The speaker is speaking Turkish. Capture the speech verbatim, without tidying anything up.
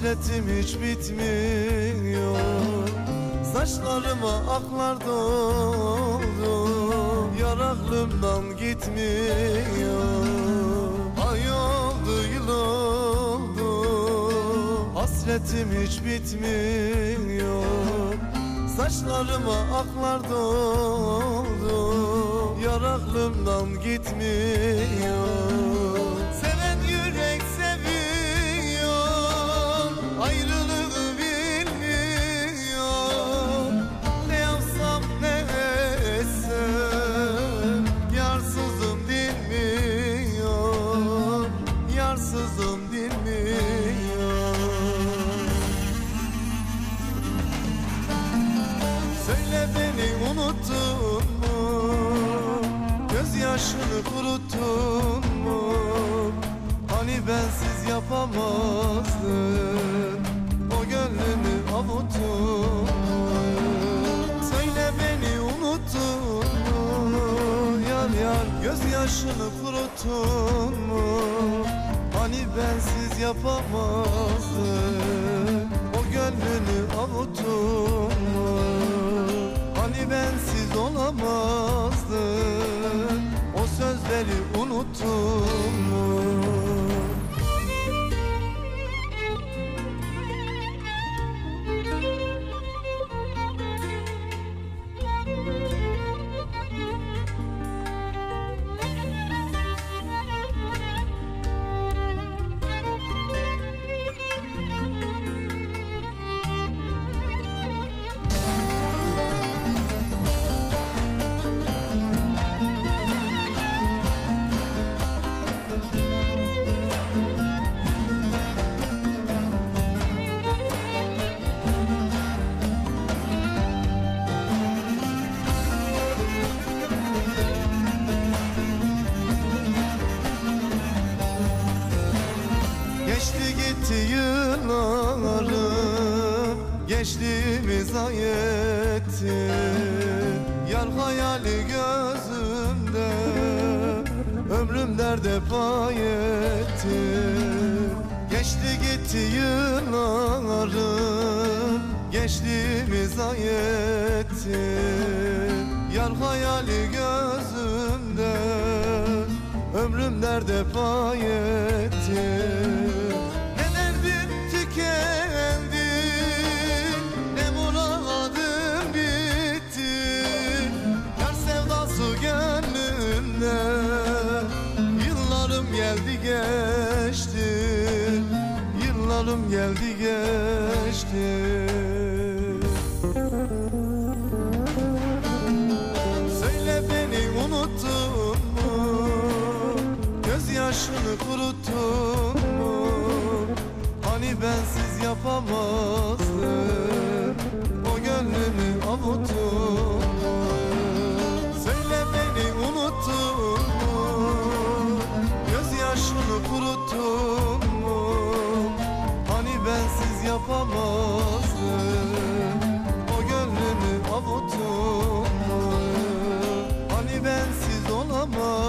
Hasretim hiç bitmiyor, saçlarıma aklar doldu, yar aklımdan gitmiyor. Ay oldu, yıl oldu, hasretim hiç bitmiyor, saçlarıma aklar doldu, yar aklımdan gitmiyor. Seven yürek seviyor, ayrılığı bilmiyor. Ne yapsam ne etsem, yarsızım dinmiyor, yarsızım dinmiyor. Söyle beni unuttun mu, gözyaşını kuruttun mu? Hani bensiz yapamazdın, o gönlümü avuttun mu? Söyle beni unuttun mu, yar yar gözyaşını kuruttun mu? Hani bensiz yapamazdın, o gönlünü avuttun mu? Hani bensiz olamazdın, o sözleri unuttun mu? Geçti gitti yıllarım, geçtiğimiz ay etti. Yar hayali gözümde, ömrüm derde pay etti. Geçti gitti yıllarım, geçtiğimiz ay etti. Yar hayali gözümde, ömrüm derde pay etti. Ne derdim tükendi, ne muradım bitti. Yar sevdası gönlümde, yıllarım geldi geçti, yıllarım geldi geçti. Söyle beni unuttun mu, gözyaşını kuruttun mu? Hani bensiz yapamazdın, o gönlümü avuttun mu? Söyle beni unuttun mu, gözyaşını kuruttun mu? Hani bensiz yapamazdın, o gönlümü avuttun mu? Hani bensiz olamaz.